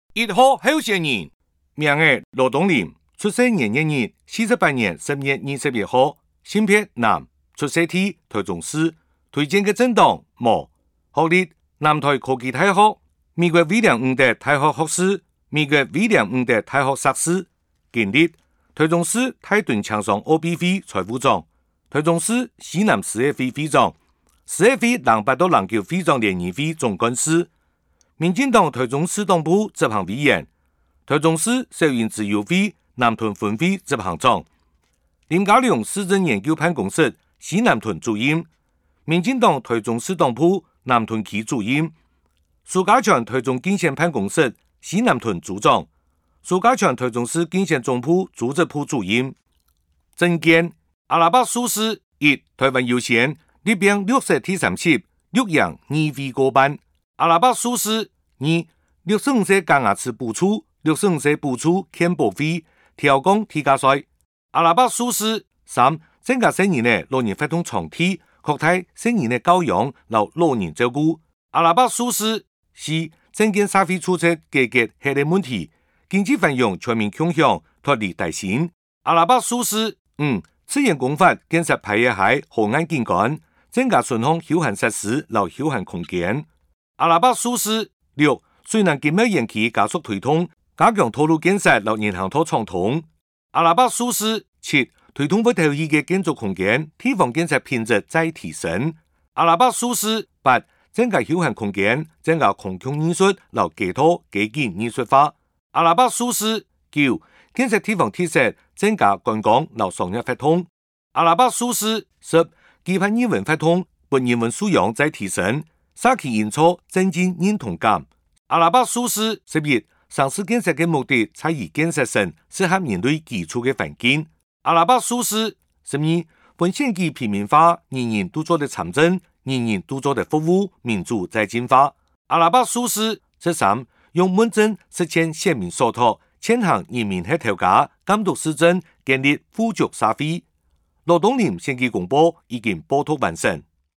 1号候选人，名为罗东林，出生年月日48年10月21号，性别男，出生地台中市，推荐嘅政党无，学历南台科技大学、美国威廉伍德大学学士、美国威廉伍德大学硕士，经历台中市泰顿枪商奥比会财务长，台中市西南市协会会长，市协会南北斗篮球会长联谊会总干事，民进党台中市党部执行委员，台中市社运自由会南屯分会执行长，林佳龙市政研究办公室西南屯主任，民进党台中市党部南屯区主任，苏家全台中竞选办公室西南屯组长，苏家全台中市竞选总部组织部主任。政见阿拉伯数字1台湾优先，立兵60第30，六阳2位过半。阿拉伯数字2 65岁江牙齿补助，65岁补助欠保费，调降体价税。阿拉伯数字3增加成人的老人活动场地，扩大成人的教养和老人照顾。阿拉伯数字4增建社會出出解決系列問題，經濟繁榮全面共享，脫離大新。阿拉伯數字自然公法建設排野海河岸景觀，增加順風休閒設施和休閒空間。阿拉伯數字6雖然經貿延期加速推動，加強道路建設和銀行托暢通。阿拉伯數字7推動不投資嘅建築空間，地方建設品質再提升。阿拉伯數字8增加休閒空間，增加公共藝術和街頭街景藝術化。阿拉伯數字9建設地方特色，增加觀光和商業活動。阿拉伯數字10基盤語文活動，本語文素養再提升，社區營造增進認同感。阿拉伯數字11城市建設嘅目的在於建設成適合人類居住嘅環境。阿拉伯數字12本選舉平民化，人人都做得參政，人人都做得服務，民主在進化。阿拉伯數字13用問政實踐選民所託，踐行人民協調家，監督施政，建立富足社會。羅東林選舉公報已經報導完成。